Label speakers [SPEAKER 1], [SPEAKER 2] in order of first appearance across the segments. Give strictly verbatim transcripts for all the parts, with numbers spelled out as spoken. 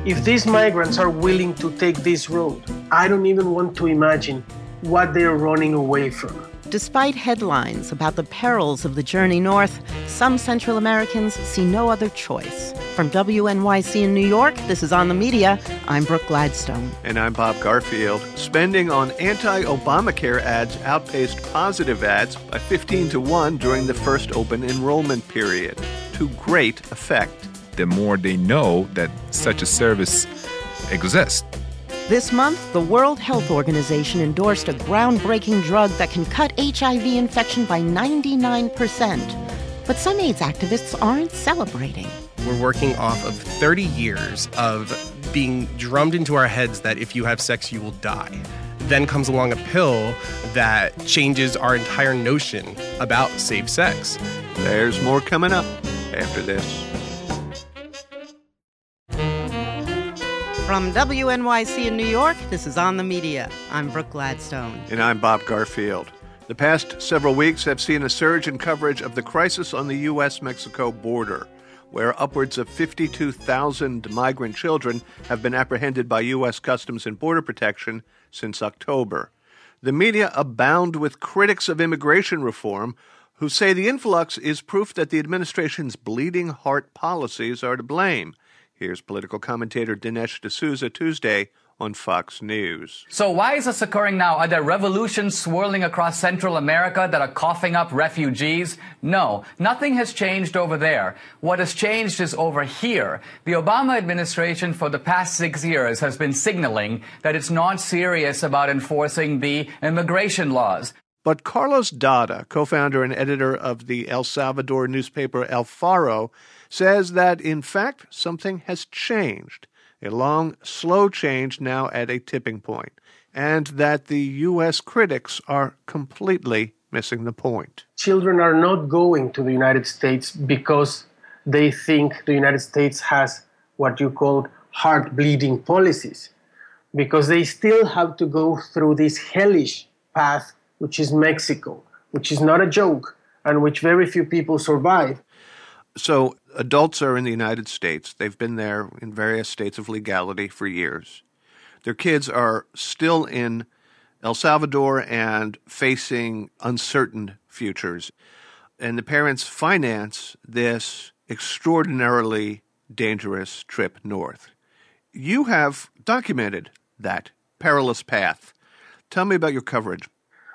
[SPEAKER 1] If these migrants are willing to take this road, I don't even want to imagine what they're running away from.
[SPEAKER 2] Despite headlines about the perils of the journey north, some Central Americans see no other choice. From W N Y C in New York, this is On the Media. I'm Brooke Gladstone.
[SPEAKER 3] And I'm Bob Garfield. Spending on anti-Obamacare ads outpaced positive ads by fifteen to one during the first open enrollment period, to great effect.
[SPEAKER 4] The more they know that such a service exists.
[SPEAKER 2] This month, the World Health Organization endorsed a groundbreaking drug that can cut H I V infection by ninety-nine percent. But some AIDS activists aren't celebrating.
[SPEAKER 5] We're working off of thirty years of being drummed into our heads that if you have sex, you will die. Then comes along a pill that changes our entire notion about safe sex.
[SPEAKER 3] There's more coming up after this.
[SPEAKER 2] From W N Y C in New York, this is On the Media. I'm Brooke Gladstone.
[SPEAKER 3] And I'm Bob Garfield. The past several weeks have seen a surge in coverage of the crisis on the U S Mexico border, where upwards of fifty-two thousand migrant children have been apprehended by U S Customs and Border Protection since October. The media abound with critics of immigration reform who say the influx is proof that the administration's bleeding heart policies are to blame. Here's political commentator Dinesh D'Souza Tuesday on Fox News.
[SPEAKER 6] So why is this occurring now? Are there revolutions swirling across Central America that are coughing up refugees? No, nothing has changed over there. What has changed is over here. The Obama administration for the past six years has been signaling that it's not serious about enforcing the immigration laws.
[SPEAKER 3] But Carlos Dada, co-founder and editor of the El Salvador newspaper El Faro, says that, in fact, something has changed, a long, slow change now at a tipping point, and that the U S critics are completely missing the point.
[SPEAKER 1] Children are not going to the United States because they think the United States has what you call heart-bleeding policies, because they still have to go through this hellish path, which is Mexico, which is not a joke, and which very few people survive.
[SPEAKER 3] So adults are in the United States. They've been there in various states of legality for years. Their kids are still in El Salvador and facing uncertain futures. And the parents finance this extraordinarily dangerous trip north. You have documented that perilous path. Tell me about your coverage.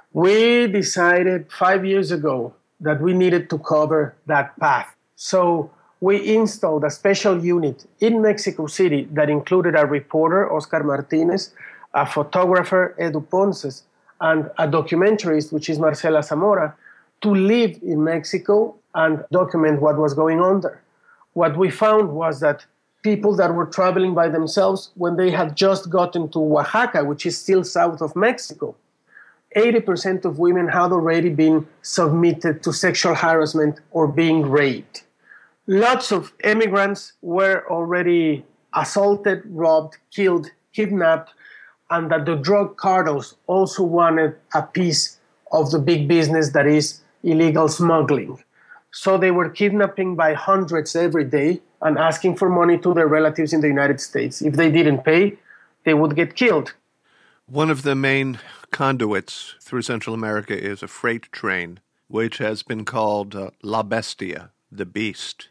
[SPEAKER 1] We decided five years ago that we needed to cover that path. So we installed a special unit in Mexico City that included a reporter, Oscar Martinez, a photographer, Edu Ponces, and a documentarist, which is Marcela Zamora, to live in Mexico and document what was going on there. What we found was that people that were traveling by themselves, when they had just gotten to Oaxaca, which is still south of Mexico, eighty percent of women had already been submitted to sexual harassment or being raped. Lots of immigrants were already assaulted, robbed, killed, kidnapped, and that the drug cartels also wanted a piece of the big business that is illegal smuggling. So they were kidnapping by hundreds every day and asking for money to their relatives in the United States. If they didn't pay, they would get killed.
[SPEAKER 3] One of the main conduits through Central America is a freight train, which has been called uh, La Bestia, the beast.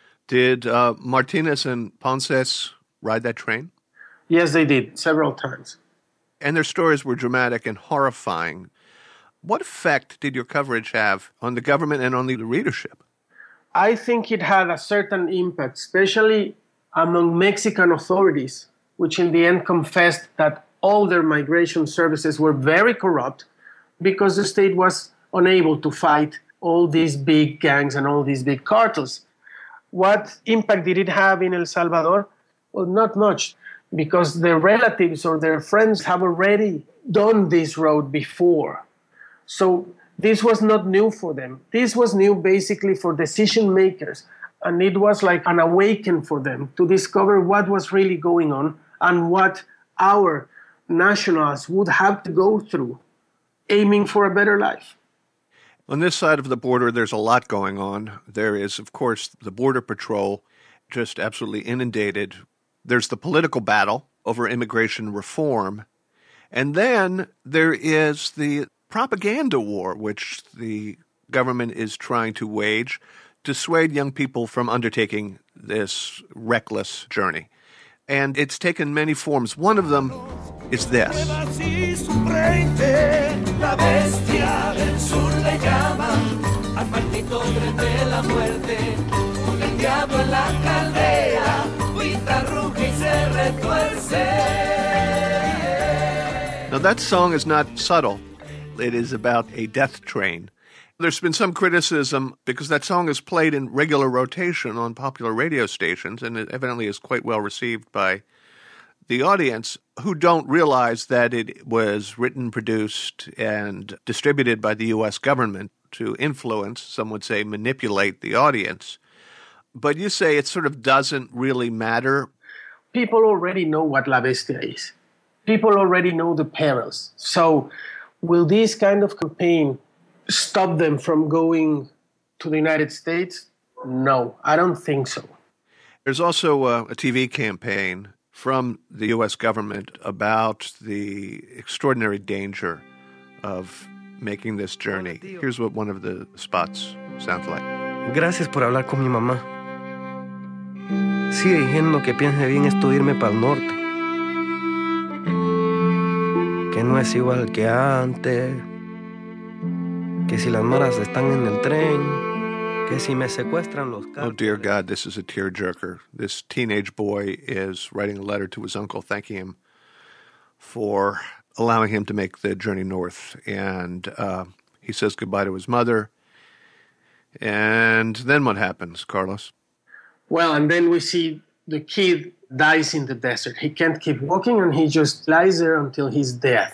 [SPEAKER 3] Did uh, Martinez and Ponces ride that train?
[SPEAKER 1] Yes, they did, several times.
[SPEAKER 3] And their stories were dramatic and horrifying. What effect did your coverage have on the government and on the readership?
[SPEAKER 1] I think it had a certain impact, especially among Mexican authorities, which in the end confessed that all their migration services were very corrupt because the state was unable to fight all these big gangs and all these big cartels. What impact did it have in El Salvador? Well, not much, because their relatives or their friends have already done this road before. So this was not new for them. This was new basically for decision makers. And it was like an awakening for them to discover what was really going on and what our nationals would have to go through, aiming for a better life.
[SPEAKER 3] On this side of the border, there's a lot going on. There is, of course, the Border Patrol, just absolutely inundated There's the political battle over immigration reform. And then there is the propaganda war, which the government is trying to wage to dissuade young people from undertaking this reckless journey. And it's taken many forms. One of them is this. Now, that song is not subtle. It is about a death train. There's been some criticism because that song is played in regular rotation on popular radio stations, and it evidently is quite well received by the audience, who don't realize that it was written, produced, and distributed by the U S government to influence, some would say manipulate, the audience. But you say it sort of doesn't really matter.
[SPEAKER 1] People already know what La Bestia is. People already know the perils. So will this kind of campaign stop them from going to the United States? No, I don't think so.
[SPEAKER 3] There's also a, a T V campaign from the U S government about the extraordinary danger of making this journey. Here's what one of the spots sounds like.
[SPEAKER 7] Gracias por hablar con mi mamá. Sigue diciendo que piense bien esto irme para el norte. Que no es igual que antes. Que si las maras están en el tren. Que si me secuestran los carros.
[SPEAKER 3] Oh, dear God, this is a tearjerker. This teenage boy is writing a letter to his uncle thanking him for allowing him to make the journey north. And uh, he says goodbye to his mother. And then what happens, Carlos?
[SPEAKER 1] Well, and then we see the kid dies in the desert. He can't keep walking, and he just lies there until his death.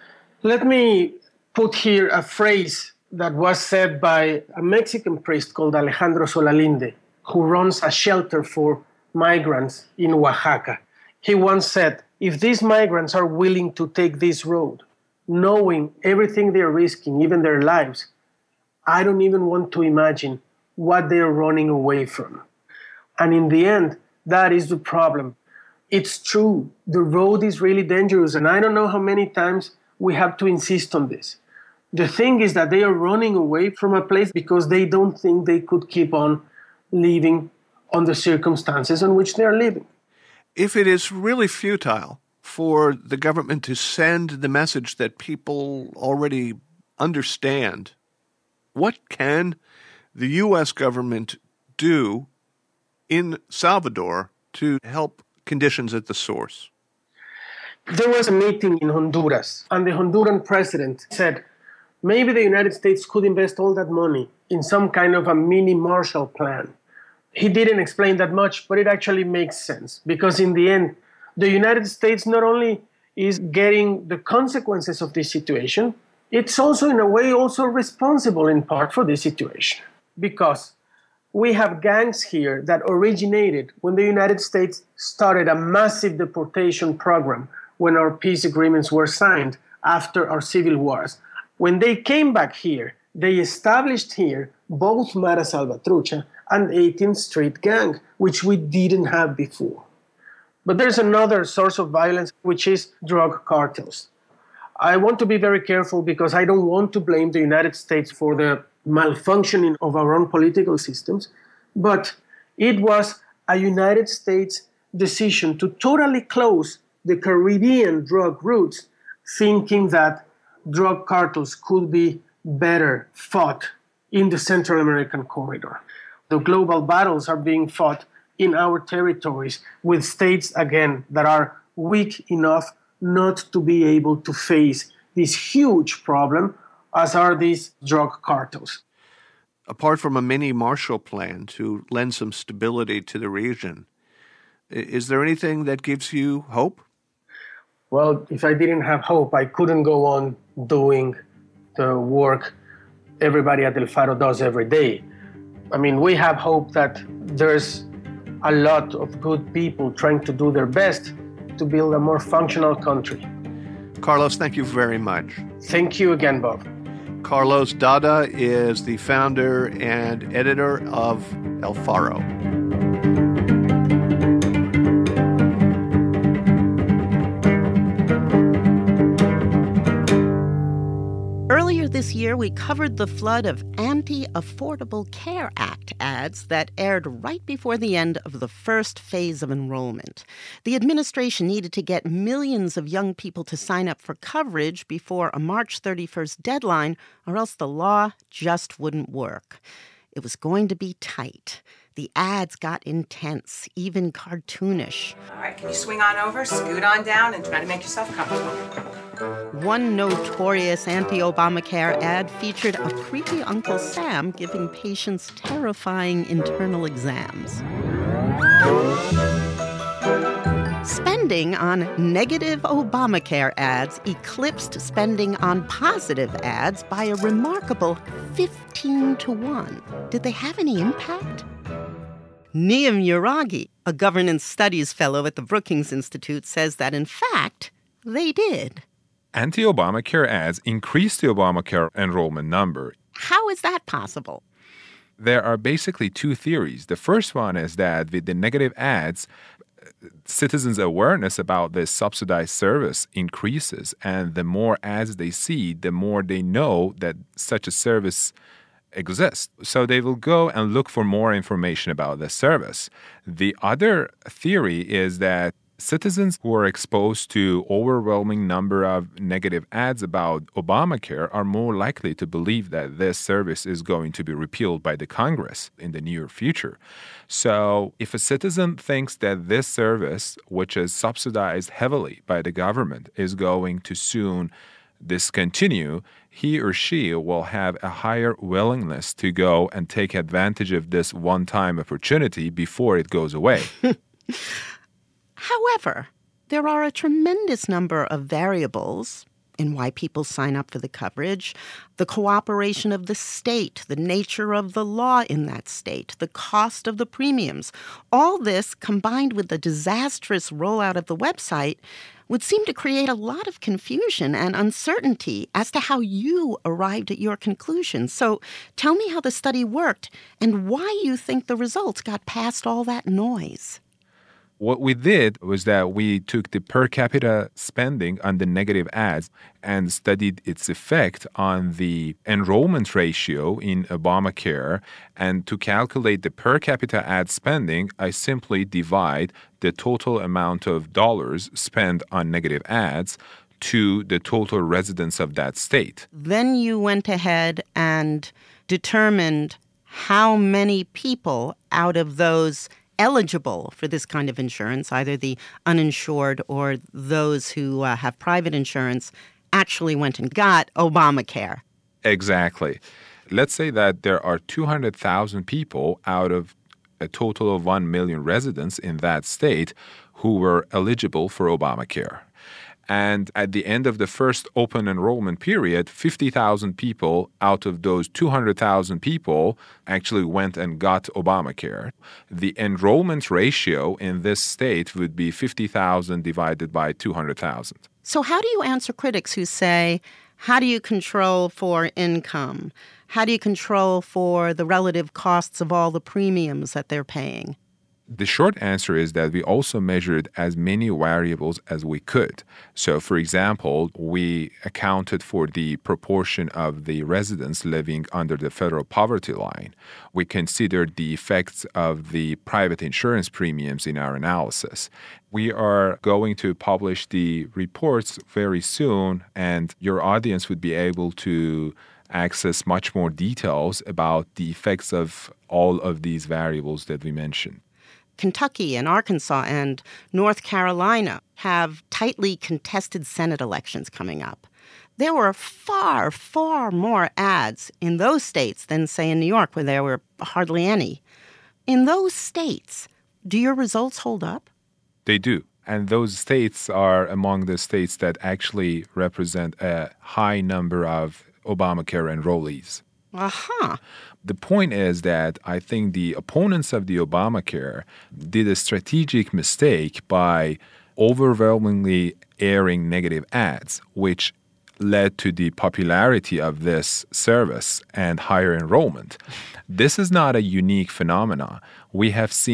[SPEAKER 1] Let me put here a phrase that was said by a Mexican priest called Alejandro Solalinde, who runs a shelter for migrants in Oaxaca. He once said, if these migrants are willing to take this road, knowing everything they're risking, even their lives, I don't even want to imagine what they're running away from. And in the end, that is the problem. It's true, the road is really dangerous, and I don't know how many times we have to insist on this. The thing is that they are running away from a place because they don't think they could keep on living on the circumstances in which they are living.
[SPEAKER 3] If it is really futile for the government to send the message that people already understand, what can the U S government do in Salvador to help conditions at the source?
[SPEAKER 1] There was a meeting in Honduras, and the Honduran president said, maybe the United States could invest all that money in some kind of a mini Marshall Plan. He didn't explain that much, but it actually makes sense, because in the end, the United States not only is getting the consequences of this situation, it's also in a way also responsible in part for this situation, because we have gangs here that originated when the United States started a massive deportation program when our peace agreements were signed after our civil wars. When they came back here, they established here both Mara Salvatrucha and eighteenth Street Gang, which we didn't have before. But there's another source of violence, which is drug cartels. I want to be very careful because I don't want to blame the United States for the malfunctioning of our own political systems, but it was a United States decision to totally close the Caribbean drug routes, thinking that drug cartels could be better fought in the Central American corridor. The global battles are being fought in our territories with states, again, that are weak enough not to be able to face this huge problem as are these drug cartels.
[SPEAKER 3] Apart from a mini Marshall Plan to lend some stability to the region, is there anything that gives you hope?
[SPEAKER 1] Well, if I didn't have hope, I couldn't go on doing the work everybody at El Faro does every day. I mean, we have hope that there's a lot of good people trying to do their best to build a more functional country.
[SPEAKER 3] Carlos, thank you very much.
[SPEAKER 1] Thank you again, Bob.
[SPEAKER 3] Carlos Dada is the founder and editor of El Faro.
[SPEAKER 2] this year, we covered the flood of Anti-Affordable Care Act ads that aired right before the end of the first phase of enrollment. The administration needed to get millions of young people to sign up for coverage before a March thirty-first deadline, or else the law just wouldn't work. It was going to be tight. The ads got intense, even cartoonish.
[SPEAKER 8] All right, can you swing on over, scoot on down, and try to make yourself comfortable?
[SPEAKER 2] One notorious anti-Obamacare ad featured a creepy Uncle Sam giving patients terrifying internal exams. Spending on negative Obamacare ads eclipsed spending on positive ads by a remarkable fifteen to one. Did they have any impact? Neam Uragi, a governance studies fellow at the Brookings Institute, says that, in fact, they did.
[SPEAKER 4] Anti-Obamacare ads increased the Obamacare enrollment number.
[SPEAKER 2] How is that possible?
[SPEAKER 4] There are basically two theories. The first one is that with the negative ads, citizens' awareness about this subsidized service increases, and the more ads they see, the more they know that such a service exists. So they will go and look for more information about the service. The other theory is that citizens who are exposed to overwhelming number of negative ads about Obamacare are more likely to believe that this service is going to be repealed by the Congress in the near future. So if a citizen thinks that this service, which is subsidized heavily by the government, is going to soon discontinue, he or she will have a higher willingness to go and take advantage of this one-time opportunity before it goes away.
[SPEAKER 2] However, there are a tremendous number of variables in why people sign up for the coverage: the cooperation of the state, the nature of the law in that state, the cost of the premiums. All this, combined with the disastrous rollout of the website, would seem to create a lot of confusion and uncertainty as to how you arrived at your conclusions. So tell me how the study worked and why you think the results got past all that noise.
[SPEAKER 4] What we did was that we took the per capita spending on the negative ads and studied its effect on the enrollment ratio in Obamacare. And to calculate the per capita ad spending, I simply divide the total amount of dollars spent on negative ads to the total residents of that state.
[SPEAKER 2] Then you went ahead and determined how many people out of those eligible for this kind of insurance, either the uninsured or those who uh, have private insurance, actually went and got Obamacare.
[SPEAKER 4] Exactly. Let's say that there are two hundred thousand people out of a total of one million residents in that state who were eligible for Obamacare. And at the end of the first open enrollment period, fifty thousand people out of those two hundred thousand people actually went and got Obamacare. The enrollment ratio in this state would be fifty thousand divided by two hundred thousand.
[SPEAKER 2] So how do you answer critics who say, how do you control for income? How do you control for the relative costs of all the premiums that they're paying?
[SPEAKER 4] The short answer is that we also measured as many variables as we could. So, for example, we accounted for the proportion of the residents living under the federal poverty line. We considered the effects of the private insurance premiums in our analysis. We are going to publish the reports very soon, and your audience would be able to access much more details about the effects of all of these variables that we mentioned.
[SPEAKER 2] Kentucky and Arkansas and North Carolina have tightly contested Senate elections coming up. There were far, far more ads in those states than, say, in New York, where there were hardly any. In those states, do your results hold up?
[SPEAKER 4] They do. And those states are among the states that actually represent a high number of Obamacare enrollees.
[SPEAKER 2] Uh-huh.
[SPEAKER 4] The point is that I think the opponents of the Obamacare did a strategic mistake by overwhelmingly airing negative ads, which led to the popularity of this service and higher enrollment. This is not a unique phenomenon. We have seen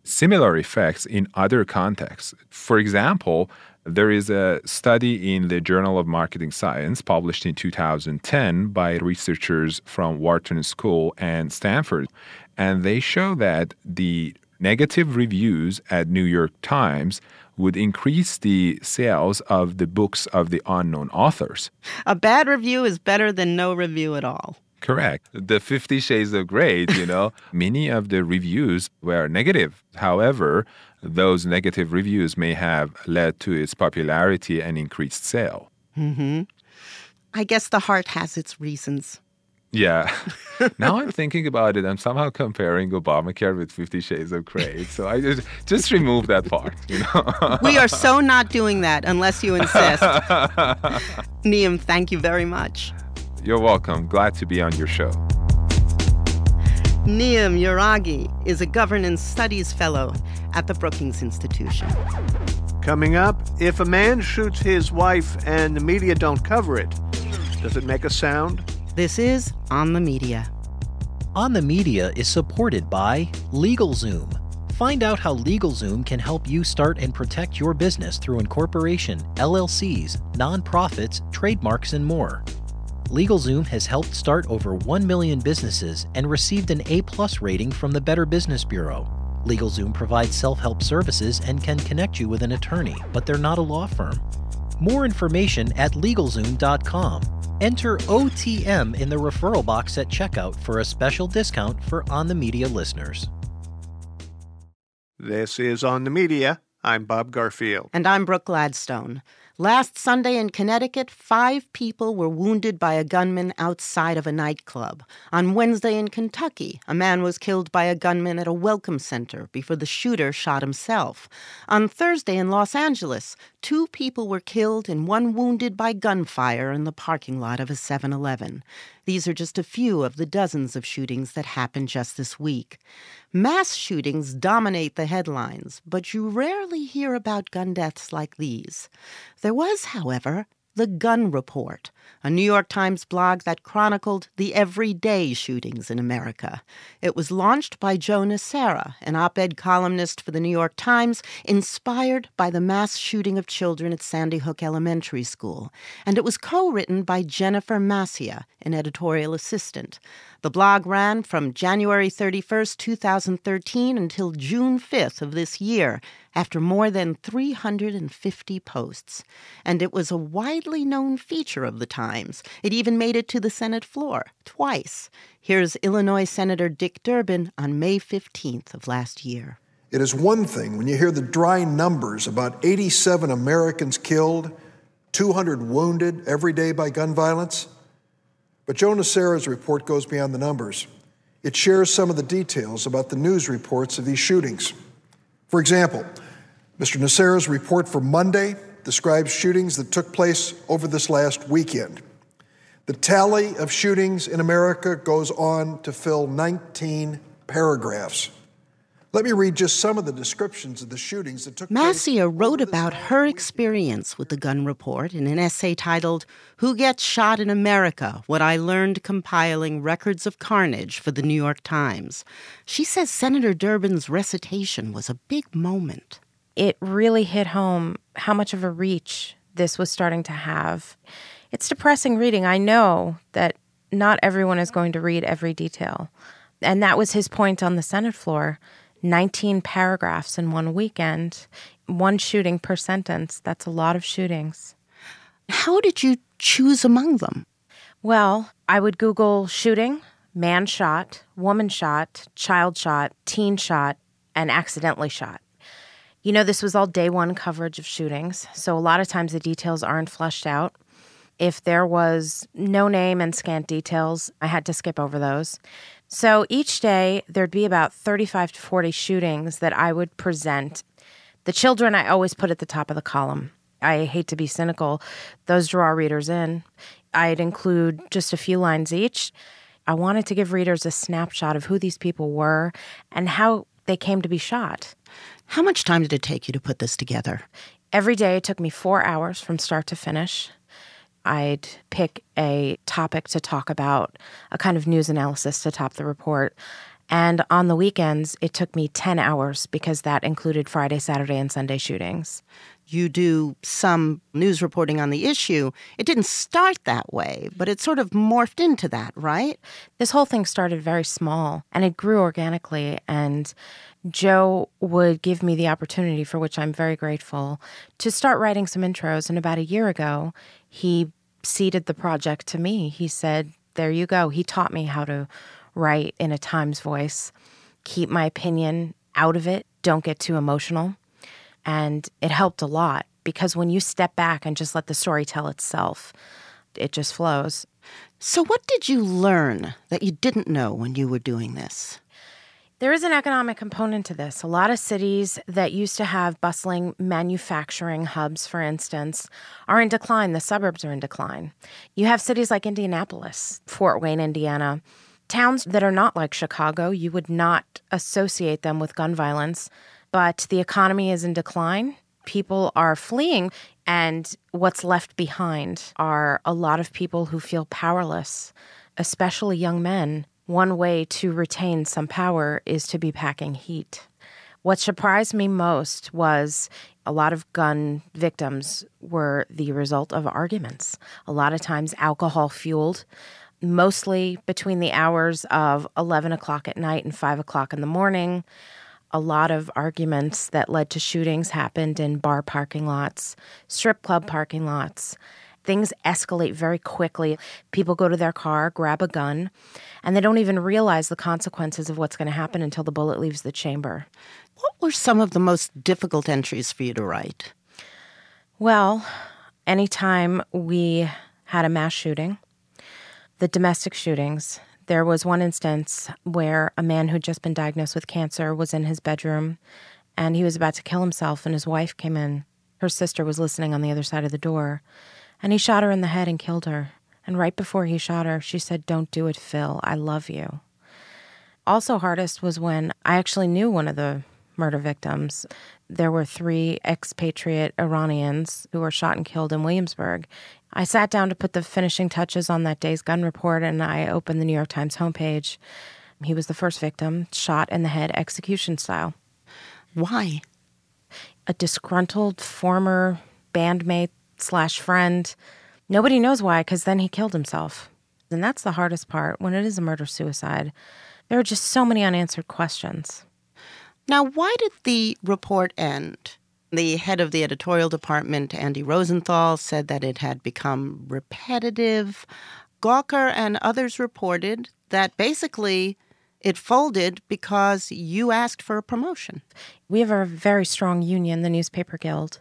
[SPEAKER 4] similar effects in other contexts. For example, there is a study in the Journal of Marketing Science published in two thousand ten by researchers from Wharton School and Stanford, and they show that the negative reviews at New York Times would increase the sales of the books of the unknown authors.
[SPEAKER 2] A bad review is better than no review at all.
[SPEAKER 4] Correct. The Fifty Shades of Grey, you know, many of the reviews were negative. However, those negative reviews may have led to its popularity and increased sale.
[SPEAKER 2] Mm-hmm. I guess the heart has its reasons.
[SPEAKER 4] Yeah. Now I'm thinking about it. I'm somehow comparing Obamacare with Fifty Shades of Grey. So I just, just remove that part, you know.
[SPEAKER 2] We are so not doing that unless you insist. Neum, thank you very much.
[SPEAKER 4] You're welcome. Glad to be on your show.
[SPEAKER 2] Neum Uragi is a Governance Studies Fellow at the Brookings Institution.
[SPEAKER 3] Coming up, if a man shoots his wife and the media don't cover it, does it make a sound?
[SPEAKER 2] This is On the Media.
[SPEAKER 9] On the Media is supported by LegalZoom. Find out how LegalZoom can help you start and protect your business through incorporation, L L Cs, nonprofits, trademarks, and more. LegalZoom has helped start over one million businesses and received an A-plus rating from the Better Business Bureau. LegalZoom provides self-help services and can connect you with an attorney, but they're not a law firm. More information at LegalZoom dot com. Enter O T M in the referral box at checkout for a special discount for On the Media listeners.
[SPEAKER 3] This is On the Media. I'm Bob Garfield.
[SPEAKER 2] And I'm Brooke Gladstone. Last Sunday in Connecticut, five people were wounded by a gunman outside of a nightclub. On Wednesday in Kentucky, a man was killed by a gunman at a welcome center before the shooter shot himself. On Thursday in Los Angeles, two people were killed and one wounded by gunfire in the parking lot of a seven eleven. These are just a few of the dozens of shootings that happened just this week. Mass shootings dominate the headlines, but you rarely hear about gun deaths like these. There was, however, The Gun Report, a New York Times blog that chronicled the everyday shootings in America. It was launched by Joe Nocera, an op-ed columnist for the New York Times, inspired by the mass shooting of children at Sandy Hook Elementary School. And it was co-written by Jennifer Massia, an editorial assistant. The blog ran from January thirty-first, two thousand thirteen until June fifth of this year, after more than three hundred fifty posts. And it was a widely known feature of the Times. It even made it to the Senate floor, twice. Here's Illinois Senator Dick Durbin on May fifteenth of last year.
[SPEAKER 10] It is one thing when you hear the dry numbers about eighty-seven Americans killed, two hundred wounded every day by gun violence. But Joe Nocera's report goes beyond the numbers. It shares some of the details about the news reports of these shootings. For example, Mister Nocera's report for Monday describes shootings that took place over this last weekend. The tally of shootings in America goes on to fill nineteen paragraphs. Let me read just some of the descriptions of the shootings that took place.
[SPEAKER 2] Massia wrote about her experience with the Gun Report in an essay titled, Who Gets Shot in America? What I Learned Compiling Records of Carnage for the New York Times. She says Senator Durbin's recitation was a big moment.
[SPEAKER 11] It really hit home how much of a reach this was starting to have. It's depressing reading. I know that not everyone is going to read every detail. And that was his point on the Senate floor. nineteen paragraphs in one weekend, one shooting per sentence. That's a lot of shootings.
[SPEAKER 2] How did you choose among them?
[SPEAKER 11] Well, I would Google shooting, man shot, woman shot, child shot, teen shot, and accidentally shot. You know, this was all day one coverage of shootings, so a lot of times the details aren't fleshed out. If there was no name and scant details, I had to skip over those. So each day, there'd be about thirty-five to forty shootings that I would present. The children I always put at the top of the column. I hate to be cynical. Those draw readers in. I'd include just a few lines each. I wanted to give readers a snapshot of who these people were and how they came to be shot.
[SPEAKER 2] How much time did it take you to put this together?
[SPEAKER 11] Every day it took me four hours from start to finish. I'd pick a topic to talk about, a kind of news analysis to top the report. And on the weekends, it took me ten hours because that included Friday, Saturday, and Sunday shootings.
[SPEAKER 2] You do some news reporting on the issue. It didn't start that way, but it sort of morphed into that, right?
[SPEAKER 11] This whole thing started very small, and it grew organically. And Joe would give me the opportunity, for which I'm very grateful, to start writing some intros. And about a year ago, he ceded the project to me. He said, there you go. He taught me how to write in a Times voice, keep my opinion out of it, don't get too emotional. And it helped a lot because when you step back and just let the story tell itself, it just flows.
[SPEAKER 2] So what did you learn that you didn't know when you were doing this?
[SPEAKER 11] There is an economic component to this. A lot of cities that used to have bustling manufacturing hubs, for instance, are in decline. The suburbs are in decline. You have cities like Indianapolis, Fort Wayne, Indiana, towns that are not like Chicago. You would not associate them with gun violence. But the economy is in decline. People are fleeing. And what's left behind are a lot of people who feel powerless, especially young men. One way to retain some power is to be packing heat. What surprised me most was a lot of gun victims were the result of arguments, a lot of times alcohol-fueled, mostly between the hours of eleven o'clock at night and five o'clock in the morning. A lot of arguments that led to shootings happened in bar parking lots, strip club parking lots. Things escalate very quickly. People go to their car, grab a gun, and they don't even realize the consequences of what's going to happen until the bullet leaves the chamber.
[SPEAKER 2] What were some of the most difficult entries for you to write?
[SPEAKER 11] Well, anytime we had a mass shooting, the domestic shootings, there was one instance where a man who'd just been diagnosed with cancer was in his bedroom, and he was about to kill himself, and his wife came in. Her sister was listening on the other side of the door. And he shot her in the head and killed her. And right before he shot her, she said, "Don't do it, Phil. I love you." Also hardest was when I actually knew one of the murder victims. There were three expatriate Iranians who were shot and killed in Williamsburg. I sat down to put the finishing touches on that day's gun report, and I opened the New York Times homepage. He was the first victim, shot in the head, execution style.
[SPEAKER 2] Why?
[SPEAKER 11] A disgruntled former bandmate slash friend. Nobody knows why, because then he killed himself. And that's the hardest part. When it is a murder-suicide, there are just so many unanswered questions.
[SPEAKER 2] Now, why did the report end? The head of the editorial department, Andy Rosenthal, said that it had become repetitive. Gawker and others reported that basically it folded because you asked for a promotion.
[SPEAKER 11] We have a very strong union, the Newspaper Guild.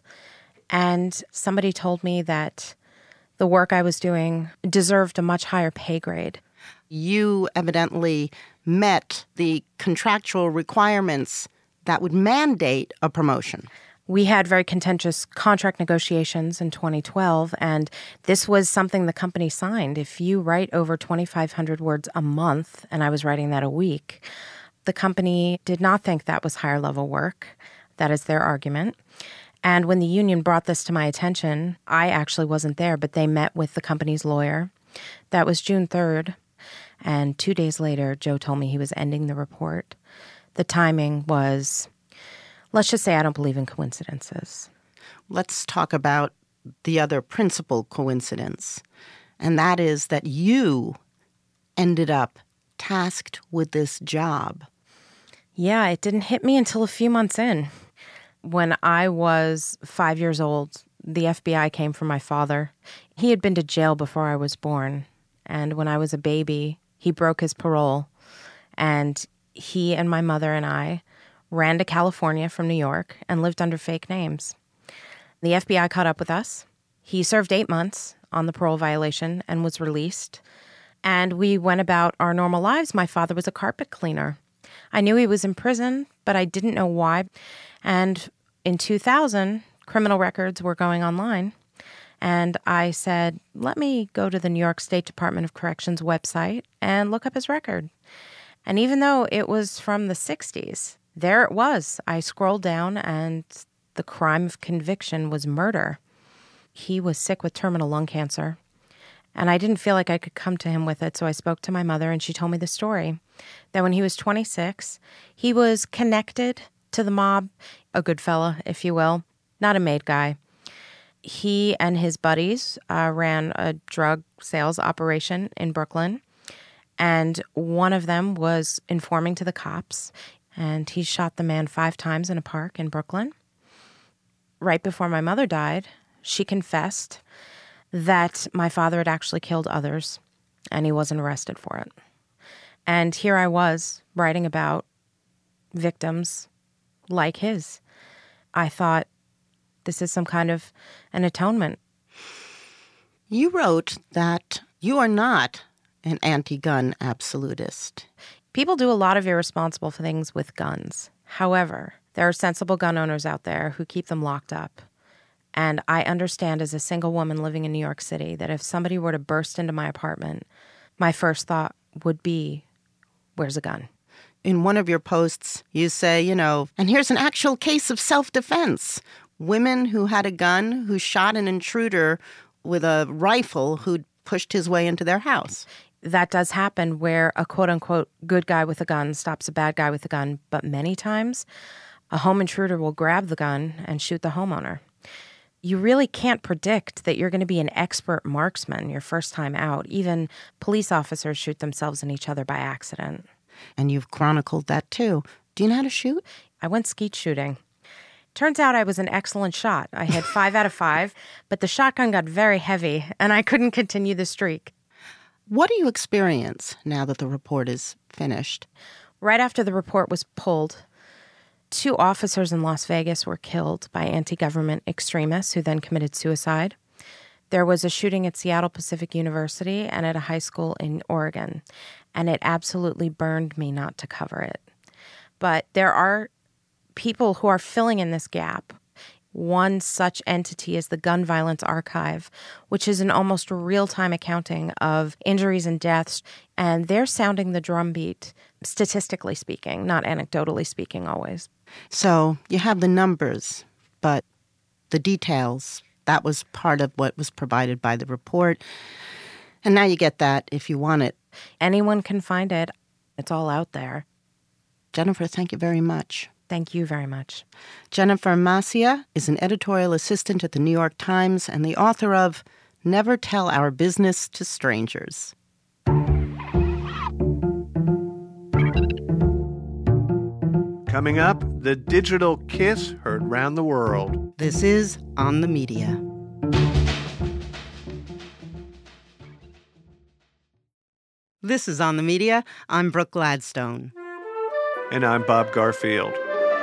[SPEAKER 11] And somebody told me that the work I was doing deserved a much higher pay grade.
[SPEAKER 2] You evidently met the contractual requirements that would mandate a promotion.
[SPEAKER 11] We had very contentious contract negotiations in twenty twelve, and this was something the company signed. If you write over twenty-five hundred words a month, and I was writing that a week, the company did not think that was higher level work. That is their argument. And when the union brought this to my attention, I actually wasn't there, but they met with the company's lawyer. That was June third. And two days later, Joe told me he was ending the report. The timing was, let's just say I don't believe in coincidences.
[SPEAKER 2] Let's talk about the other principal coincidence, and that is that you ended up tasked with this job.
[SPEAKER 11] Yeah, it didn't hit me until a few months in. When I was five years old, the F B I came for my father. He had been to jail before I was born. And when I was a baby, he broke his parole. And he and my mother and I ran to California from New York and lived under fake names. The F B I caught up with us. He served eight months on the parole violation and was released. And we went about our normal lives. My father was a carpet cleaner. I knew he was in prison, but I didn't know why. And in two thousand, criminal records were going online. And I said, let me go to the New York State Department of Corrections website and look up his record. And even though it was from the sixties, there it was. I scrolled down and the crime of conviction was murder. He was sick with terminal lung cancer. And I didn't feel like I could come to him with it, so I spoke to my mother, and she told me the story. That when he was twenty-six, he was connected to the mob, a good fella, if you will, not a made guy. He and his buddies uh, ran a drug sales operation in Brooklyn, and one of them was informing to the cops, and he shot the man five times in a park in Brooklyn. Right before my mother died, she confessed that my father had actually killed others, and he wasn't arrested for it. And here I was, writing about victims like his. I thought, this is some kind of an atonement.
[SPEAKER 2] You wrote that you are not an anti-gun absolutist.
[SPEAKER 11] People do a lot of irresponsible things with guns. However, there are sensible gun owners out there who keep them locked up. And I understand as a single woman living in New York City that if somebody were to burst into my apartment, my first thought would be, where's a gun?
[SPEAKER 2] In one of your posts, you say, you know, and here's an actual case of self-defense. Women who had a gun who shot an intruder with a rifle who'd pushed his way into their house.
[SPEAKER 11] That does happen where a quote-unquote good guy with a gun stops a bad guy with a gun. But many times, a home intruder will grab the gun and shoot the homeowner. You really can't predict that you're going to be an expert marksman your first time out. Even police officers shoot themselves and each other by accident.
[SPEAKER 2] And you've chronicled that too. Do you know how to shoot?
[SPEAKER 11] I went skeet shooting. Turns out I was an excellent shot. I had five out of five, but the shotgun got very heavy, and I couldn't continue the streak.
[SPEAKER 2] What do you experience now that the report is finished?
[SPEAKER 11] Right after the report was pulled, two officers in Las Vegas were killed by anti-government extremists who then committed suicide. There was a shooting at Seattle Pacific University and at a high school in Oregon, and it absolutely burned me not to cover it. But there are people who are filling in this gap. One such entity is the Gun Violence Archive, which is an almost real-time accounting of injuries and deaths, and they're sounding the drumbeat, statistically speaking, not anecdotally speaking always.
[SPEAKER 2] So you have the numbers, but the details, that was part of what was provided by the report. And now you get that if you want it.
[SPEAKER 11] Anyone can find it. It's all out there.
[SPEAKER 2] Jennifer, thank you very much.
[SPEAKER 11] Thank you very much.
[SPEAKER 2] Jennifer Macia is an editorial assistant at the New York Times and the author of Never Tell Our Business to Strangers.
[SPEAKER 3] Coming up, the digital kiss heard round the world.
[SPEAKER 2] This is On the Media. This is On the Media. I'm Brooke Gladstone.
[SPEAKER 3] And I'm Bob Garfield.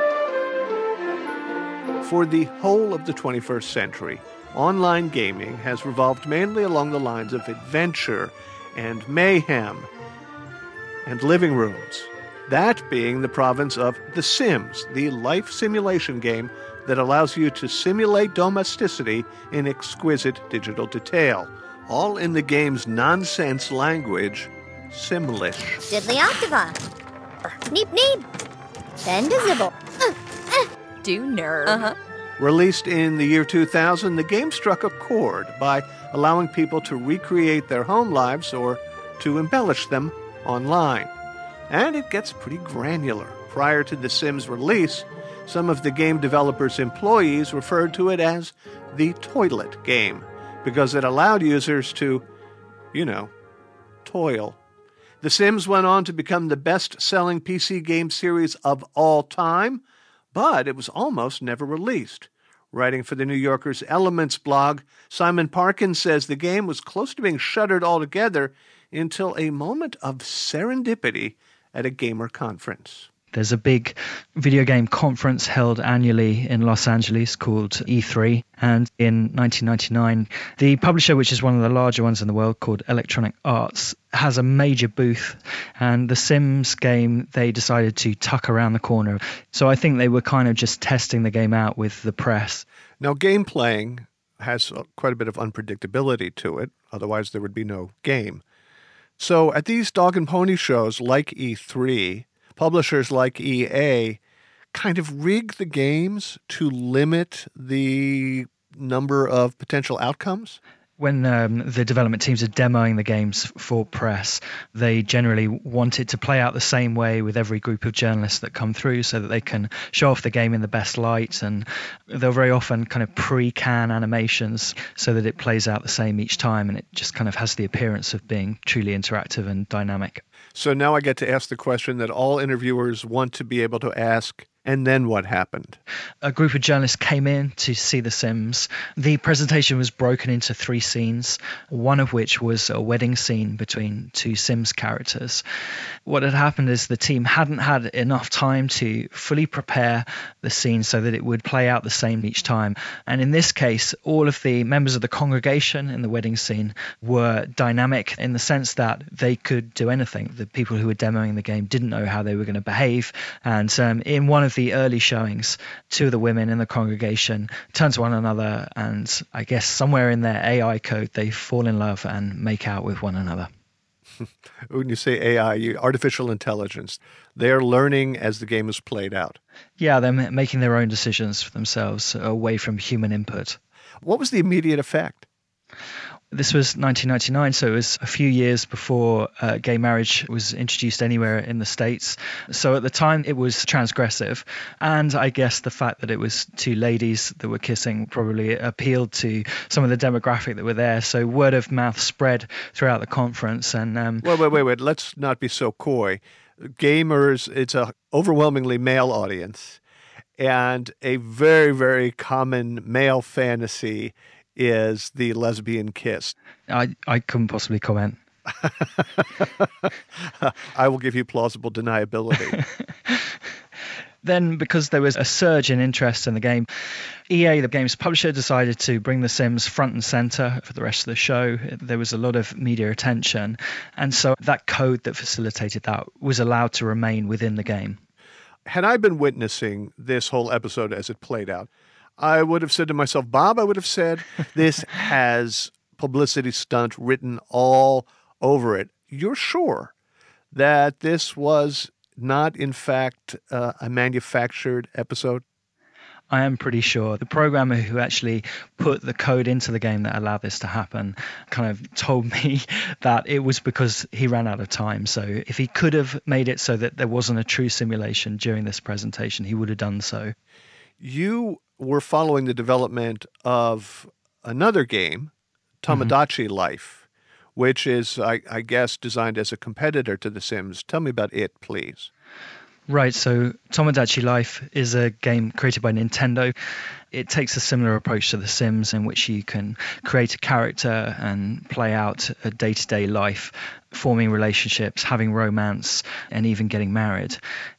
[SPEAKER 3] For the whole of the twenty-first century, online gaming has revolved mainly along the lines of adventure and mayhem and living rooms. That being the province of The Sims, the life simulation game that allows you to simulate domesticity in exquisite digital detail, all in the game's nonsense language, Simlish.
[SPEAKER 12] Diddly octava. Neep neep. Bendizibble. Uh, uh.
[SPEAKER 13] Do nerve.
[SPEAKER 12] Uh-huh.
[SPEAKER 3] Released in the year two thousand, the game struck a chord by allowing people to recreate their home lives or to embellish them online. And it gets pretty granular. Prior to The Sims' release, some of the game developers' employees referred to it as the toilet game because it allowed users to, you know, toil. The Sims went on to become the best-selling P C game series of all time, but it was almost never released. Writing for the New Yorker's Elements blog, Simon Parkin says the game was close to being shuttered altogether until a moment of serendipity at a gamer conference.
[SPEAKER 14] There's a big video game conference held annually in Los Angeles called E three. And in nineteen ninety-nine, the publisher, which is one of the larger ones in the world, called Electronic Arts, has a major booth. And the Sims game, they decided to tuck around the corner. So I think they were kind of just testing the game out with the press.
[SPEAKER 3] Now, game playing has quite a bit of unpredictability to it. Otherwise, there would be no game. So at these dog and pony shows like E three, publishers like E A kind of rig the games to limit the number of potential outcomes?
[SPEAKER 14] When um, the development teams are demoing the games for press, they generally want it to play out the same way with every group of journalists that come through so that they can show off the game in the best light. And they'll very often kind of pre-can animations so that it plays out the same each time, and it just kind of has the appearance of being truly interactive and dynamic.
[SPEAKER 3] So now I get to ask the question that all interviewers want to be able to ask. And then what happened?
[SPEAKER 14] A group of journalists came in to see The Sims. The presentation was broken into three scenes, one of which was a wedding scene between two Sims characters. What had happened is the team hadn't had enough time to fully prepare the scene so that it would play out the same each time. And in this case, all of the members of the congregation in the wedding scene were dynamic in the sense that they could do anything. The people who were demoing the game didn't know how they were going to behave. And um, in one of the early showings, two of the women in the congregation turn to one another, and I guess somewhere in their A I code, they fall in love and make out with one another.
[SPEAKER 3] When you say A I, you, artificial intelligence, they're learning as the game is played out.
[SPEAKER 14] Yeah, they're making their own decisions for themselves away from human input.
[SPEAKER 3] What was the immediate effect?
[SPEAKER 14] This was nineteen ninety-nine, so it was a few years before uh, gay marriage was introduced anywhere in the States. So at the time, it was transgressive. And I guess the fact that it was two ladies that were kissing probably appealed to some of the demographic that were there. So word of mouth spread throughout the conference. And um,
[SPEAKER 3] Wait, wait, wait, wait. Let's not be so coy. Gamers, it's a overwhelmingly male audience. And a very, very common male fantasy is the lesbian kiss.
[SPEAKER 14] I, I couldn't possibly comment.
[SPEAKER 3] I will give you plausible deniability.
[SPEAKER 14] Then, because there was a surge in interest in the game, E A, the game's publisher, decided to bring The Sims front and center for the rest of the show. There was a lot of media attention. And so that code that facilitated that was allowed to remain within the game.
[SPEAKER 3] Had I been witnessing this whole episode as it played out, I would have said to myself, Bob, I would have said, this has publicity stunt written all over it. You're sure that this was not, in fact, uh, a manufactured episode?
[SPEAKER 14] I am pretty sure. The programmer who actually put the code into the game that allowed this to happen kind of told me that it was because he ran out of time. So if he could have made it so that there wasn't a true simulation during this presentation, he would have done so.
[SPEAKER 3] You were following the development of another game, Tomodachi mm-hmm. Life, which is, I, I guess, designed as a competitor to The Sims. Tell me about it, please.
[SPEAKER 14] Right, so Tomodachi Life is a game created by Nintendo. It takes a similar approach to The Sims, in which you can create a character and play out a day-to-day life, forming relationships, having romance, and even getting married.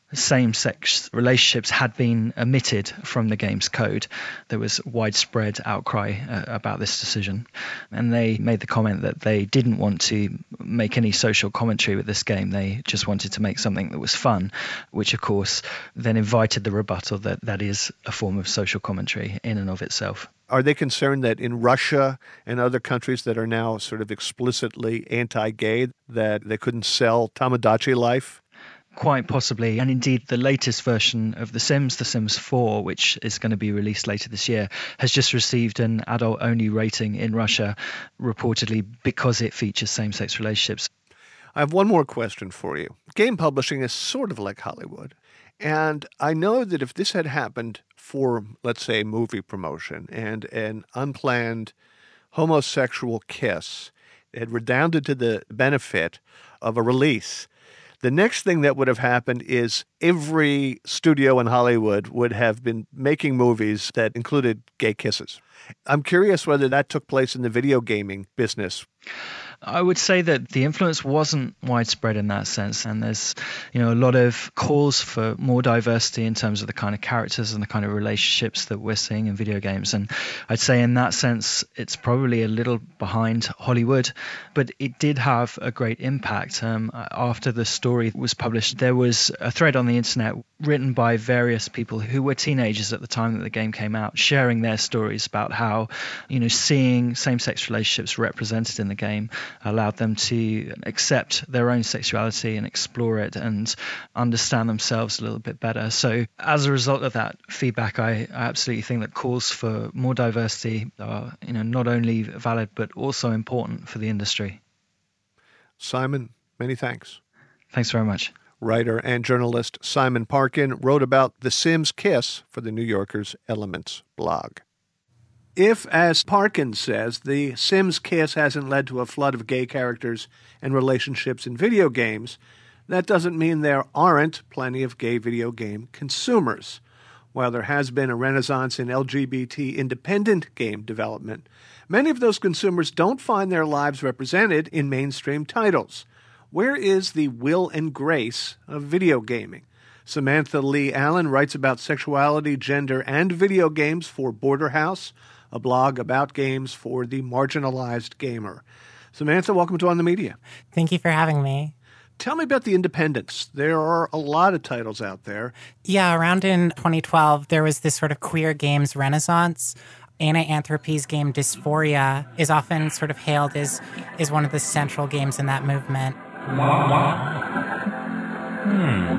[SPEAKER 14] Same-sex relationships had been omitted from the game's code. There was widespread outcry uh, about this decision. And they made the comment that they didn't want to make any social commentary with this game. They just wanted to make something that was fun, which, of course, then invited the rebuttal that that is a form of social commentary in and of itself.
[SPEAKER 3] Are they concerned that in Russia and other countries that are now sort of explicitly anti-gay, that they couldn't sell Tomodachi Life?
[SPEAKER 14] Quite possibly. And indeed, the latest version of The Sims, The Sims four, which is going to be released later this year, has just received an adult-only rating in Russia, reportedly because it features same-sex relationships.
[SPEAKER 3] I have one more question for you. Game publishing is sort of like Hollywood. And I know that if this had happened for, let's say, movie promotion and an unplanned homosexual kiss, it had redounded to the benefit of a release. The next thing that would have happened is every studio in Hollywood would have been making movies that included gay kisses. I'm curious whether that took place in the video gaming business.
[SPEAKER 14] I would say that the influence wasn't widespread in that sense. And there's, you know, a lot of calls for more diversity in terms of the kind of characters and the kind of relationships that we're seeing in video games. And I'd say in that sense, it's probably a little behind Hollywood, but it did have a great impact. Um, after the story was published, there was a thread on the internet written by various people who were teenagers at the time that the game came out, sharing their stories about about how, you know, seeing same-sex relationships represented in the game allowed them to accept their own sexuality and explore it and understand themselves a little bit better. So as a result of that feedback, I, I absolutely think that calls for more diversity are, you know, not only valid but also important for the industry.
[SPEAKER 3] Simon, many thanks.
[SPEAKER 14] Thanks very much.
[SPEAKER 3] Writer and journalist Simon Parkin wrote about The Sims Kiss for the New Yorker's Elements blog. If, as Parkin says, The Sims Kiss hasn't led to a flood of gay characters and relationships in video games, that doesn't mean there aren't plenty of gay video game consumers. While there has been a renaissance in L G B T independent game development, many of those consumers don't find their lives represented in mainstream titles. Where is the will and grace of video gaming? Samantha Lee Allen writes about sexuality, gender, and video games for Border House, a blog about games for the marginalized gamer. Samantha, welcome to On the Media.
[SPEAKER 13] Thank you for having me.
[SPEAKER 3] Tell me about the independents. There are a lot of titles out there.
[SPEAKER 13] Yeah, around in twenty twelve, there was this sort of queer games renaissance. Anna Anthropy's game Dysphoria is often sort of hailed as, as one of the central games in that movement. Hmm.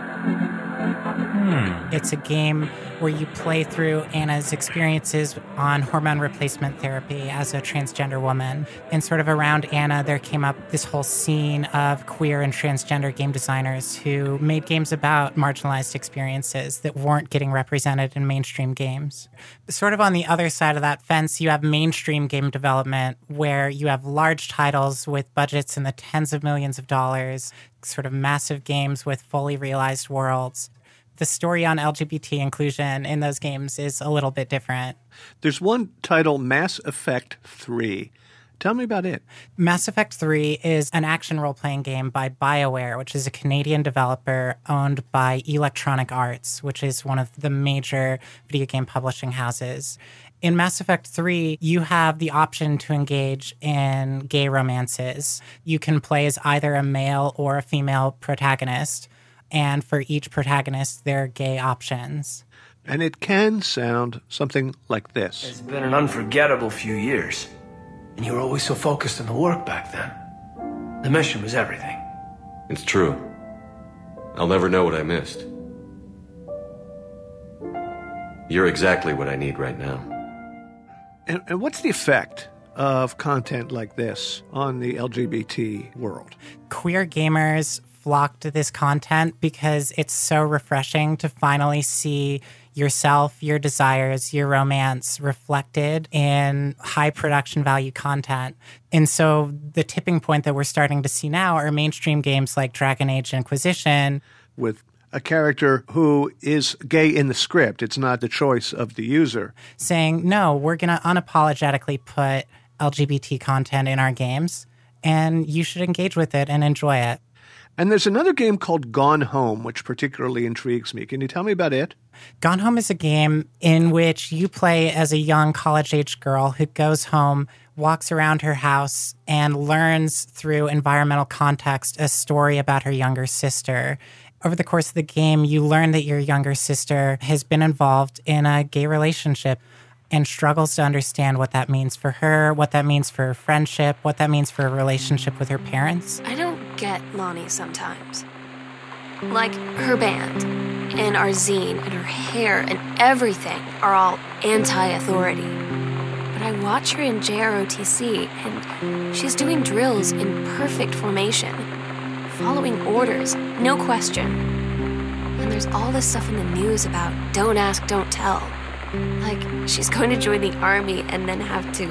[SPEAKER 13] Hmm. It's a game where you play through Anna's experiences on hormone replacement therapy as a transgender woman. And sort of around Anna, there came up this whole scene of queer and transgender game designers who made games about marginalized experiences that weren't getting represented in mainstream games. Sort of on the other side of that fence, you have mainstream game development where you have large titles with budgets in the tens of millions of dollars, sort of massive games with fully realized worlds. The story on L G B T inclusion in those games is a little bit different.
[SPEAKER 3] There's one title, Mass Effect three. Tell me about it.
[SPEAKER 13] Mass Effect three is an action role-playing game by BioWare, which is a Canadian developer owned by Electronic Arts, which is one of the major video game publishing houses. In Mass Effect three, you have the option to engage in gay romances. You can play as either a male or a female protagonist. And for each protagonist, there are gay options.
[SPEAKER 3] And it can sound something like this.
[SPEAKER 15] It's been an unforgettable few years. And you were always so focused on the work back then. The mission was everything.
[SPEAKER 16] It's true. I'll never know what I missed. You're exactly what I need right now.
[SPEAKER 3] And, and what's the effect of content like this on the L G B T world?
[SPEAKER 13] Queer gamers flock to this content because it's so refreshing to finally see yourself, your desires, your romance reflected in high production value content. And so the tipping point that we're starting to see now are mainstream games like Dragon Age Inquisition.
[SPEAKER 3] With a character who is gay in the script. It's not the choice of the user.
[SPEAKER 13] Saying, no, we're going to unapologetically put L G B T content in our games, and you should engage with it and enjoy it.
[SPEAKER 3] And there's another game called Gone Home, which particularly intrigues me. Can you tell me about it?
[SPEAKER 13] Gone Home is a game in which you play as a young college-age girl who goes home, walks around her house, and learns through environmental context a story about her younger sister. Over the course of the game, you learn that your younger sister has been involved in a gay relationship and struggles to understand what that means for her, what that means for her friendship, what that means for her relationship with her parents.
[SPEAKER 17] I don't get Lonnie sometimes. Like, her band, and our zine, and her hair, and everything are all anti-authority. But I watch her in J R O T C, and she's doing drills in perfect formation, following orders, no question. And there's all this stuff in the news about don't ask, don't tell. Like, she's going to join the army and then have to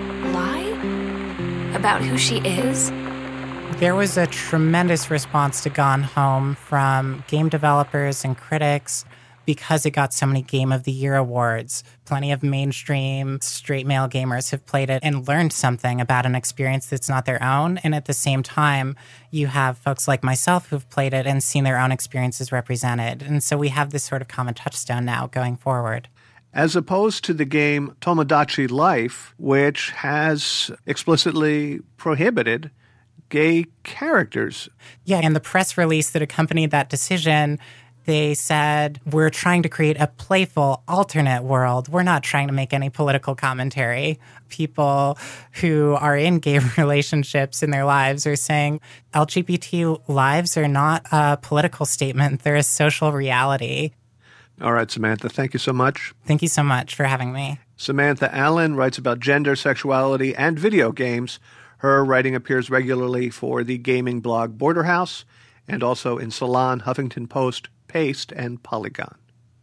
[SPEAKER 17] lie about who she is.
[SPEAKER 13] There was a tremendous response to Gone Home from game developers and critics because it got so many Game of the Year awards. Plenty of mainstream straight male gamers have played it and learned something about an experience that's not their own. And at the same time, you have folks like myself who've played it and seen their own experiences represented. And so we have this sort of common touchstone now going forward.
[SPEAKER 3] As opposed to the game Tomodachi Life, which has explicitly prohibited gay characters.
[SPEAKER 13] Yeah, and the press release that accompanied that decision They said, we're trying to create a playful, alternate world. We're not trying to make any political commentary. People who are in gay relationships in their lives are saying L G B T lives are not a political statement. They're a social reality.
[SPEAKER 3] All right, Samantha, thank you so much.
[SPEAKER 13] Thank you so much for having me.
[SPEAKER 3] Samantha Allen writes about gender, sexuality, and video games. Her writing appears regularly for the gaming blog Border House and also in Salon, Huffington Post, Paste, and Polygon.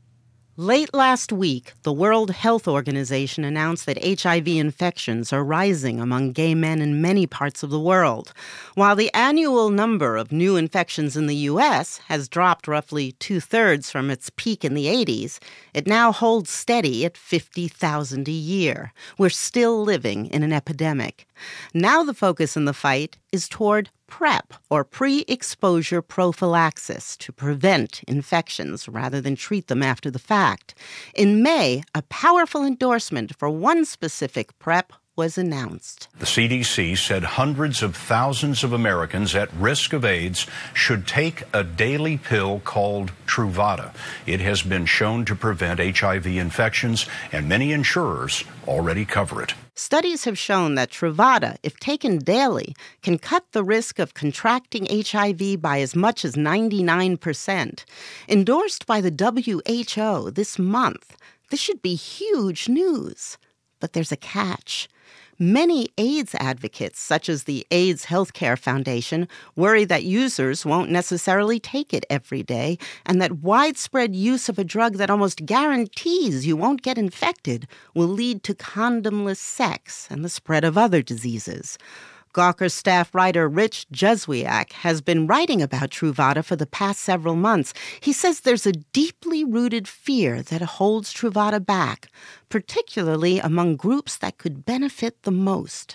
[SPEAKER 2] Late last week, the World Health Organization announced that H I V infections are rising among gay men in many parts of the world. While the annual number of new infections in the U S has dropped roughly two-thirds from its peak in the eighties, it now holds steady at fifty thousand a year. We're still living in an epidemic. Now the focus in the fight is toward PrEP, or pre-exposure prophylaxis, to prevent infections rather than treat them after the fact. In May, a powerful endorsement for one specific PrEP was announced.
[SPEAKER 18] The C D C said hundreds of thousands of Americans at risk of AIDS should take a daily pill called Truvada. It has been shown to prevent H I V infections, and many insurers already cover it.
[SPEAKER 2] Studies have shown that Truvada, if taken daily, can cut the risk of contracting H I V by as much as ninety-nine percent. Endorsed by the W H O this month, this should be huge news. But there's a catch. Many AIDS advocates, such as the AIDS Healthcare Foundation, worry that users won't necessarily take it every day and that widespread use of a drug that almost guarantees you won't get infected will lead to condomless sex and the spread of other diseases. Gawker staff writer Rich Juzwiak has been writing about Truvada for the past several months. He says there's a deeply rooted fear that holds Truvada back, particularly among groups that could benefit the most.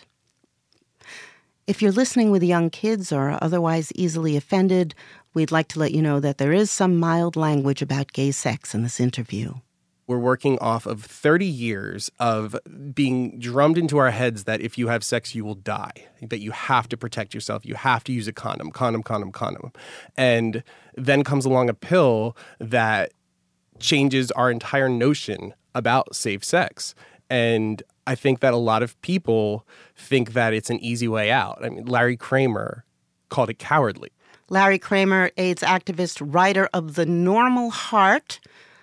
[SPEAKER 2] If you're listening with young kids or otherwise easily offended, we'd like to let you know that there is some mild language about gay sex in this interview.
[SPEAKER 5] We're working off of thirty years of being drummed into our heads that if you have sex, you will die, that you have to protect yourself, you have to use a condom, condom, condom, condom. And then comes along a pill that changes our entire notion about safe sex. And I think that a lot of people think that it's an easy way out. I mean, Larry Kramer called it cowardly.
[SPEAKER 2] Larry Kramer, AIDS activist, writer of The Normal Heart,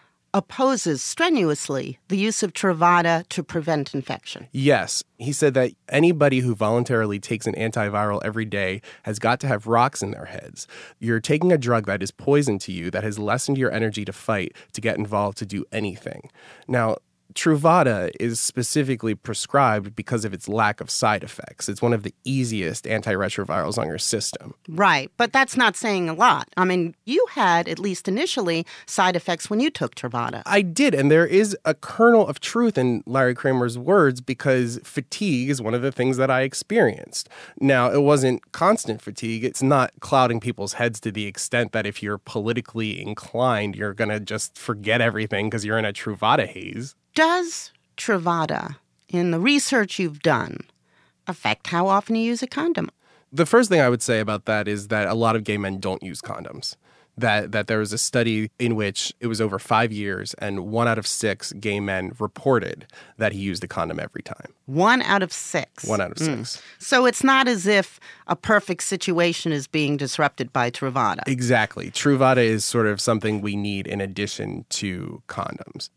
[SPEAKER 2] opposes strenuously the use of Truvada to prevent infection.
[SPEAKER 5] Yes. He said that anybody who voluntarily takes an antiviral every day has got to have rocks in their heads. You're taking a drug that is poison to you, that has lessened your energy to fight, to get involved, to do anything. Now, Truvada is specifically prescribed because of its lack of side effects. It's one of the easiest antiretrovirals on your system.
[SPEAKER 2] Right, but that's not saying a lot. I mean, you had, at least initially, side effects when you took Truvada.
[SPEAKER 5] I did, and there is a kernel of truth in Larry Kramer's words because fatigue is one of the things that I experienced. Now, it wasn't constant fatigue. It's not clouding people's heads to the extent that if you're politically inclined, you're going to just forget everything because you're in a Truvada haze.
[SPEAKER 2] Does Truvada, in the research you've done, affect how often you use a condom?
[SPEAKER 5] The first thing I would say about that is that a lot of gay men don't use condoms. That that there was a study in which it was over five years and one out of six gay men reported that he used a condom every time.
[SPEAKER 2] One out of six?
[SPEAKER 5] One out of six.
[SPEAKER 2] Mm. So it's not as if a perfect situation is being disrupted by Truvada.
[SPEAKER 5] Exactly. Truvada is sort of something we need in addition to condoms.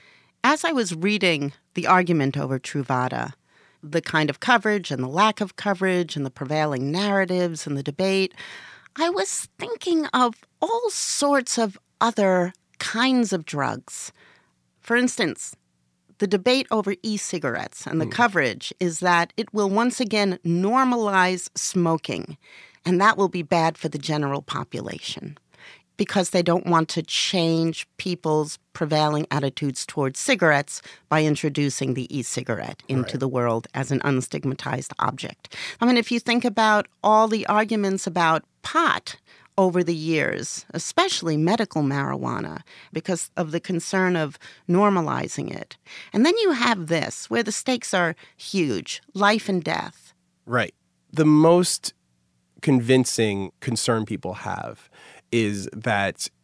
[SPEAKER 2] As I was reading the argument over Truvada, the kind of coverage and the lack of coverage and the prevailing narratives and the debate, I was thinking of all sorts of other kinds of drugs. For instance, the debate over e-cigarettes and the mm. coverage is that it will once again normalize smoking, and that will be bad for the general population, because they don't want to change people's prevailing attitudes towards cigarettes by introducing the e-cigarette into right. the world as an unstigmatized object. I mean, if you think about all the arguments about pot over the years, especially medical marijuana, because of the concern of normalizing it. And then you have this, where the stakes are huge, life and death.
[SPEAKER 5] Right. The most convincing concern people have is that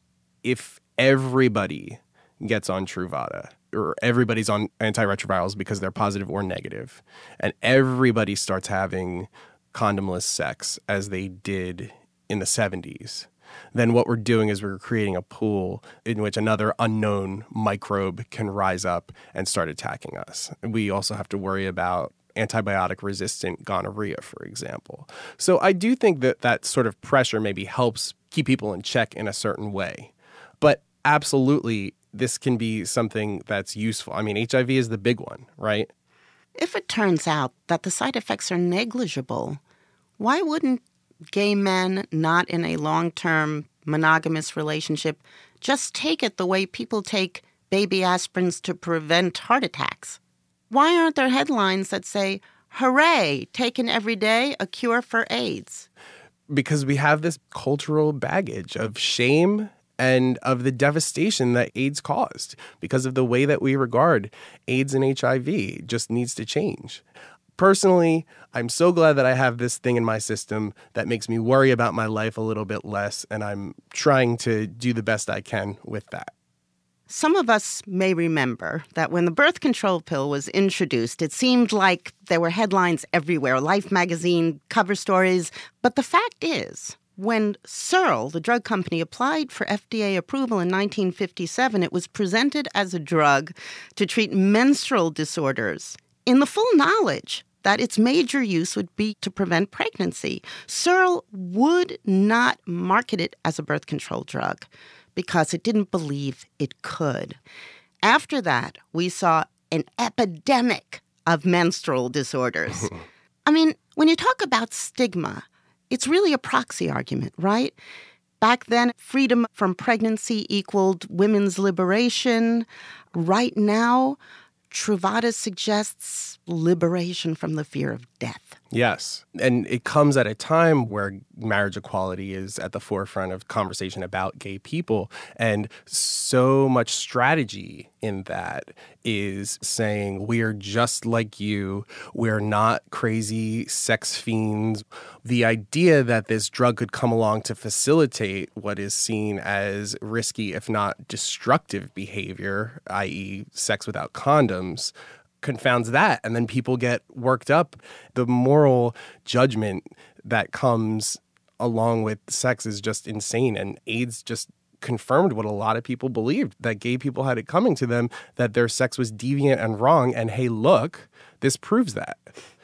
[SPEAKER 5] if everybody gets on Truvada, or everybody's on antiretrovirals because they're positive or negative, and everybody starts having condomless sex as they did in the seventies, then what we're doing is we're creating a pool in which another unknown microbe can rise up and start attacking us. We also have to worry about antibiotic-resistant gonorrhea, for example. So I do think that that sort of pressure maybe helps keep people in check in a certain way. But absolutely, this can be something that's useful. I mean, H I V is the big one, right?
[SPEAKER 2] If it turns out that the side effects are negligible, why wouldn't gay men not in a long-term monogamous relationship just take it the way people take baby aspirins to prevent heart attacks? Why aren't there headlines that say, hooray, taken every day, a cure for AIDS?
[SPEAKER 5] Because we have this cultural baggage of shame and of the devastation that AIDS caused because of the way that we regard AIDS and H I V. It just needs to change. Personally, I'm so glad that I have this thing in my system that makes me worry about my life a little bit less, and I'm trying to do the best I can with that.
[SPEAKER 2] Some of us may remember that when the birth control pill was introduced, it seemed like there were headlines everywhere, Life magazine cover stories. But the fact is, when Searle, the drug company, applied for F D A approval in nineteen fifty-seven, it was presented as a drug to treat menstrual disorders in the full knowledge that its major use would be to prevent pregnancy. Searle would not market it as a birth control drug because it didn't believe it could. After that, we saw an epidemic of menstrual disorders. I mean, when you talk about stigma, it's really a proxy argument, right? Back then, freedom from pregnancy equaled women's liberation. Right now, Truvada suggests liberation from the fear of death.
[SPEAKER 5] Yes. And it comes at a time where marriage equality is at the forefront of conversation about gay people. And so much strategy in that is saying, we're just like you. We're not crazy sex fiends. The idea that this drug could come along to facilitate what is seen as risky, if not destructive behavior, that is sex without condoms, confounds that. And then people get worked up. The moral judgment that comes along with sex is just insane. And AIDS just confirmed what a lot of people believed, that gay people had it coming to them, that their sex was deviant and wrong. And hey, look, this proves that.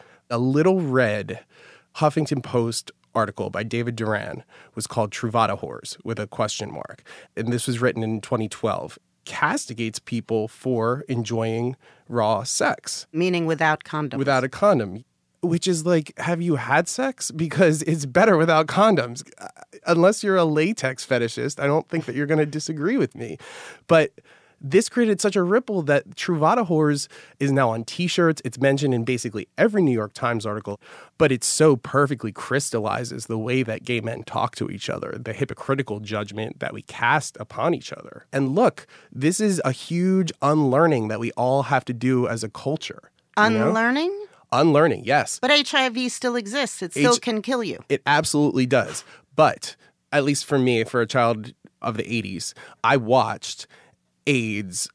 [SPEAKER 5] A little red Huffington Post article by David Duran was called Truvada Whores with a question mark. And this was written in twenty twelve. Castigates people for enjoying raw sex.
[SPEAKER 2] Meaning without condoms.
[SPEAKER 5] Without a condom. Which is like, have you had sex? Because it's better without condoms. Unless you're a latex fetishist, I don't think that you're going to disagree with me. But this created such a ripple that Truvada Whores is now on T-shirts. It's mentioned in basically every New York Times article. But it so perfectly crystallizes the way that gay men talk to each other, the hypocritical judgment that we cast upon each other. And look, this is a huge unlearning that we all have to do as a culture.
[SPEAKER 2] Unlearning?
[SPEAKER 5] You know? Unlearning, yes.
[SPEAKER 2] But H I V still exists. It still H- can kill you.
[SPEAKER 5] It absolutely does. But at least for me, for a child of the eighties, I watched AIDS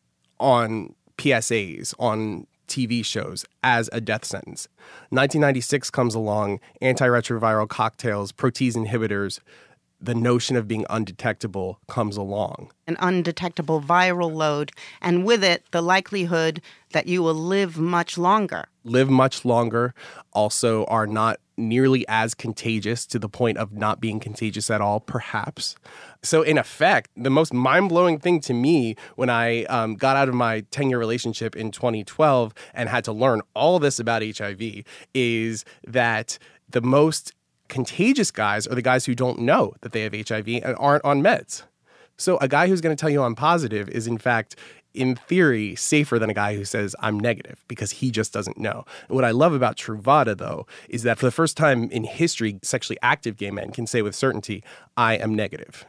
[SPEAKER 5] on P S As, on T V shows as a death sentence. nineteen ninety-six comes along, antiretroviral cocktails, protease inhibitors. The notion of being undetectable comes along.
[SPEAKER 2] An undetectable viral load, and with it, the likelihood that you will live much longer.
[SPEAKER 5] Live much longer, also are not nearly as contagious to the point of not being contagious at all, perhaps. So in effect, the most mind-blowing thing to me when I um, got out of my ten-year relationship in twenty twelve and had to learn all this about H I V is that the most contagious guys are the guys who don't know that they have H I V and aren't on meds. So a guy who's going to tell you I'm positive is, in fact, in theory, safer than a guy who says I'm negative because he just doesn't know. And what I love about Truvada, though, is that for the first time in history, sexually active gay men can say with certainty, I am negative.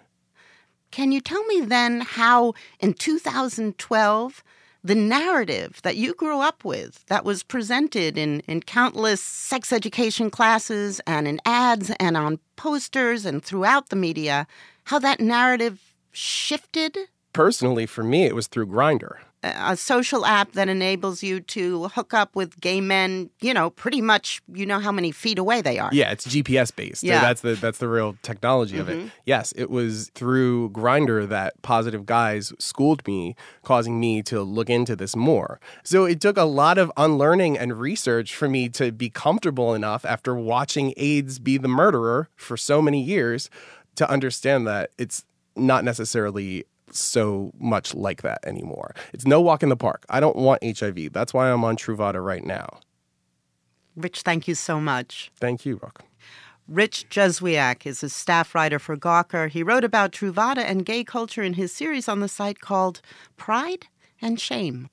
[SPEAKER 2] Can you tell me then how in two thousand twelve, the narrative that you grew up with that was presented in, in countless sex education classes and in ads and on posters and throughout the media, how that narrative shifted?
[SPEAKER 5] Personally, for me, it was through Grindr.
[SPEAKER 2] A social app that enables you to hook up with gay men, you know, pretty much, you know how many feet away they are.
[SPEAKER 5] Yeah, it's G P S based.
[SPEAKER 2] Yeah.
[SPEAKER 5] That's the that's the real technology of
[SPEAKER 2] Mhm.
[SPEAKER 5] it. Yes, it was through Grindr that Positive Guys schooled me, causing me to look into this more. So it took a lot of unlearning and research for me to be comfortable enough after watching AIDS be the murderer for so many years to understand that it's not necessarily so much like that anymore. It's no walk in the park. I don't want H I V. That's why I'm on Truvada right now.
[SPEAKER 2] Rich, thank you so much.
[SPEAKER 5] Thank you, Rock.
[SPEAKER 2] Rich Juzwiak is a staff writer for Gawker. He wrote about Truvada and gay culture in his series on the site called Pride and Shame.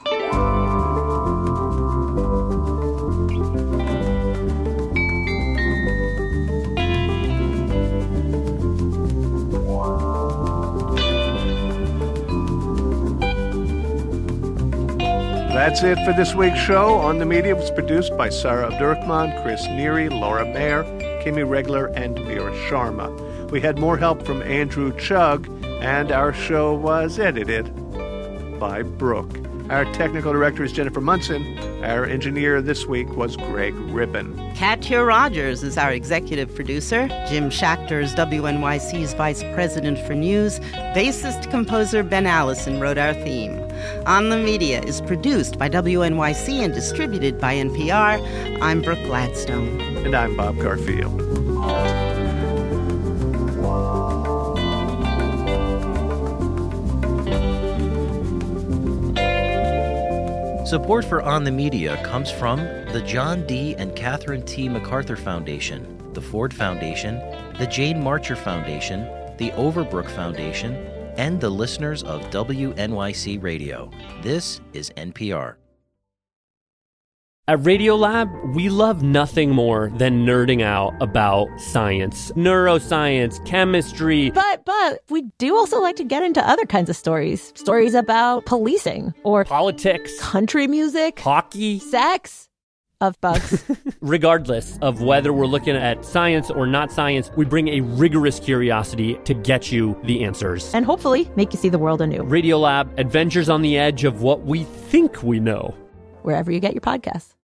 [SPEAKER 3] That's it for this week's show. On the Media was produced by Sarah Abdurrahman, Chris Neary, Laura Mayer, Kimmy Regler, and Mira Sharma. We had more help from Andrew Chugg, and our show was edited by Brooke. Our technical director is Jennifer Munson. Our engineer this week was Greg Ribbon.
[SPEAKER 2] Katya Rogers is our executive producer. Jim Schachter is W N Y C's vice president for news. Bassist-composer Ben Allison wrote our theme. On the Media is produced by W N Y C and distributed by N P R. I'm Brooke Gladstone.
[SPEAKER 3] And I'm Bob Garfield.
[SPEAKER 9] Support for On the Media comes from the John D. and Catherine T. MacArthur Foundation, the Ford Foundation, the Jane Marcher Foundation, the Overbrook Foundation, and the listeners of W N Y C Radio. This is N P R.
[SPEAKER 19] At Radiolab, we love nothing more than nerding out about science, neuroscience, chemistry.
[SPEAKER 20] But, but, we do also like to get into other kinds of stories. Stories about policing or
[SPEAKER 19] politics,
[SPEAKER 20] country music,
[SPEAKER 19] hockey,
[SPEAKER 20] sex, of bugs.
[SPEAKER 19] Regardless of whether we're looking at science or not science, we bring a rigorous curiosity to get you the answers.
[SPEAKER 20] And hopefully make you see the world anew.
[SPEAKER 19] Radiolab, adventures on the edge of what we think we know.
[SPEAKER 20] Wherever you get your podcasts.